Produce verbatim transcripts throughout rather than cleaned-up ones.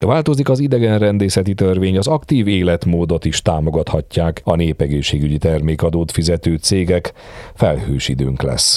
Változik az idegenrendészeti törvény, az aktív életmódot is támogathatják a népegészségügyi termékadót fizető cégek. Felhős időnk lesz.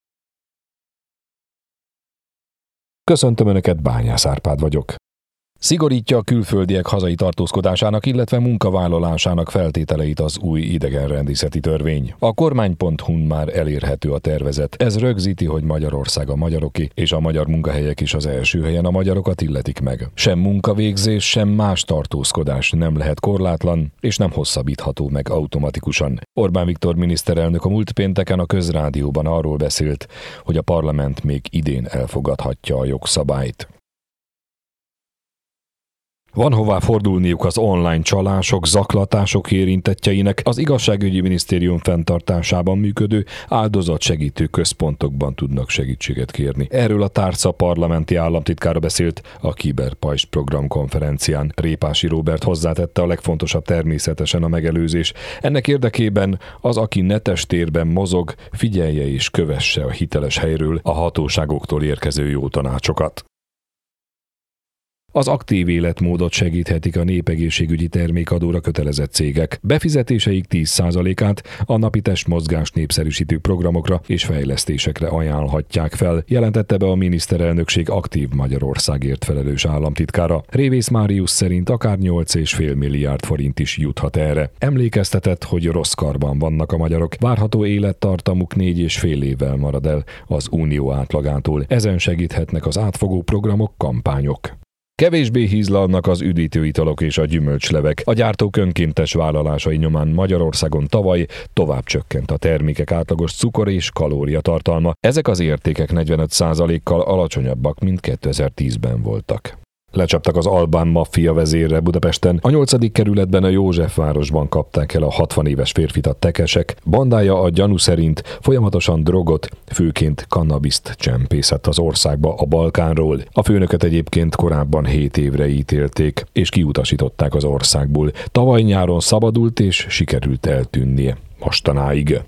Köszöntöm Önöket, Bányász Árpád vagyok. Szigorítja a külföldiek hazai tartózkodásának, illetve munkavállalásának feltételeit az új idegenrendészeti törvény. A kormány pont hu-n már elérhető a tervezet. Ez rögzíti, hogy Magyarország a magyaroké, és a magyar munkahelyek is az első helyen a magyarokat illetik meg. Sem munkavégzés, sem más tartózkodás nem lehet korlátlan, és nem hosszabbítható meg automatikusan. Orbán Viktor miniszterelnök a múlt pénteken a Közrádióban arról beszélt, hogy a parlament még idén elfogadhatja a jogszabályt. Van hová fordulniuk az online csalások, zaklatások érintettjeinek az igazságügyi minisztérium fenntartásában működő áldozatsegítő központokban tudnak segítséget kérni. Erről a tárca parlamenti államtitkára beszélt a Kiberpajzs program konferencián. Répási Róbert hozzátette, a legfontosabb természetesen a megelőzés. Ennek érdekében az, aki netes térben mozog, figyelje és kövesse a hiteles helyről a hatóságoktól érkező jó tanácsokat. Az aktív életmódot segíthetik a népegészségügyi termékadóra kötelezett cégek. Befizetéseik tíz százalékát a napi testmozgást népszerűsítő programokra és fejlesztésekre ajánlhatják fel, jelentette be a miniszterelnökség Aktív Magyarországért felelős államtitkára. Révész Máriusz szerint akár nyolc egész öt milliárd forint is juthat erre. Emlékeztetett, hogy rossz karban vannak a magyarok. Várható élettartamuk négy és fél évvel marad el az unió átlagától. Ezen segíthetnek az átfogó programok, kampányok. Kevésbé hízlalnak az üdítőitalok és a gyümölcslevek. A gyártók önkéntes vállalásai nyomán Magyarországon tavaly tovább csökkent a termékek átlagos cukor- és kalóriatartalma. Ezek az értékek negyvenöt százalékkal alacsonyabbak, mint kétezer-tízben voltak. Lecsaptak az albán maffia vezérre Budapesten. A nyolcadik kerületben a Józsefvárosban kapták el a hatvan éves férfit a tekesek. Bandája a gyanú szerint folyamatosan drogot, főként kannabiszt csempészett az országba a Balkánról. A főnököt egyébként korábban hét évre ítélték, és kiutasították az országból. Tavaly nyáron szabadult és sikerült eltűnnie mostanáig.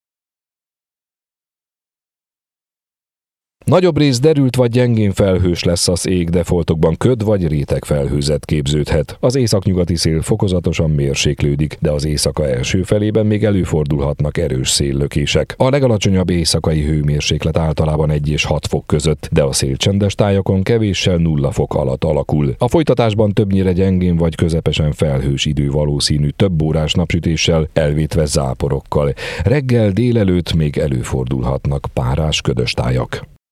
Nagyobb rész derült vagy gyengén felhős lesz az ég, de foltokban köd vagy réteg felhőzet képződhet. Az északnyugati szél fokozatosan mérséklődik, de az éjszaka első felében még előfordulhatnak erős széllökések. A legalacsonyabb éjszakai hőmérséklet általában egy és hat fok között, de a szélcsendes tájakon kevéssel nulla fok alatt alakul. A folytatásban többnyire gyengén vagy közepesen felhős idő valószínű, több órás napsütéssel, elvétve záporokkal. Reggel délelőtt még előfordulhatnak párás ködös tájak.